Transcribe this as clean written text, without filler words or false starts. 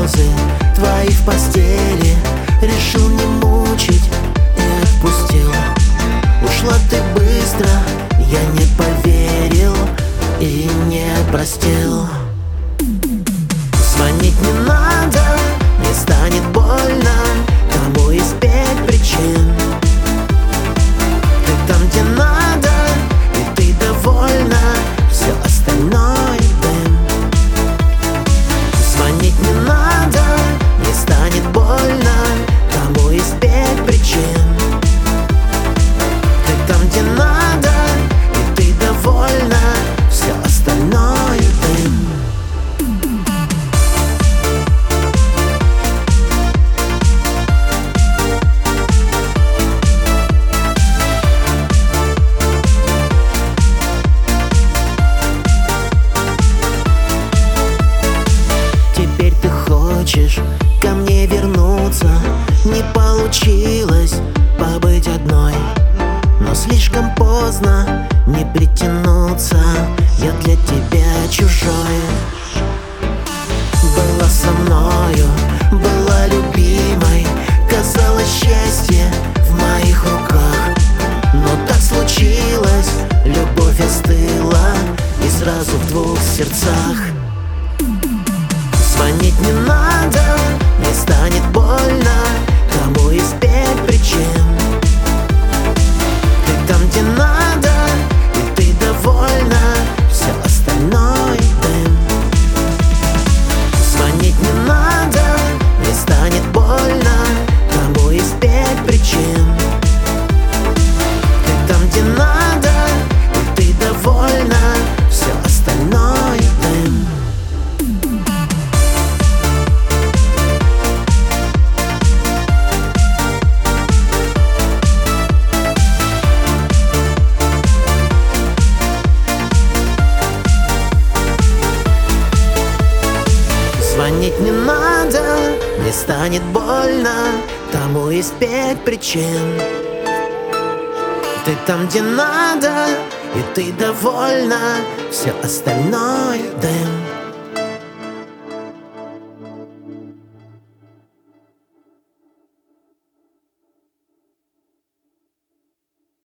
слезы твои в постели, решил не мучить и отпустил. Ушла ты быстро, я не поверил и не простил. Звонить не надо, не станет больно, кому из 5 причин. Ты там, где надо, и ты довольна, все остальное дым. Звонить не надо, не станет больно, кому из 5 причин. Ты там, где надо, и ты довольна, все остальное дым. Теперь ты хочешь ко мне вернуться, не получилось побыть одной, но слишком поздно не притянуться, я для тебя чужой. Была со мною, была любимой, казалось, счастье в моих руках. Но так случилось, любовь остыла, и сразу в 2 сердцах. Звонить не надо, не станет больно, кому из 5 причин. Ты там, где надо, и ты довольна, все остальное дым. Звонить не надо, не станет больно, кому из 5 причин. Ты там, где надо, и ты довольна, все остальное дым. Звонить не надо, не станет больно, тому из 5 причин. Ты там, где надо, и ты довольна, все остальное дым.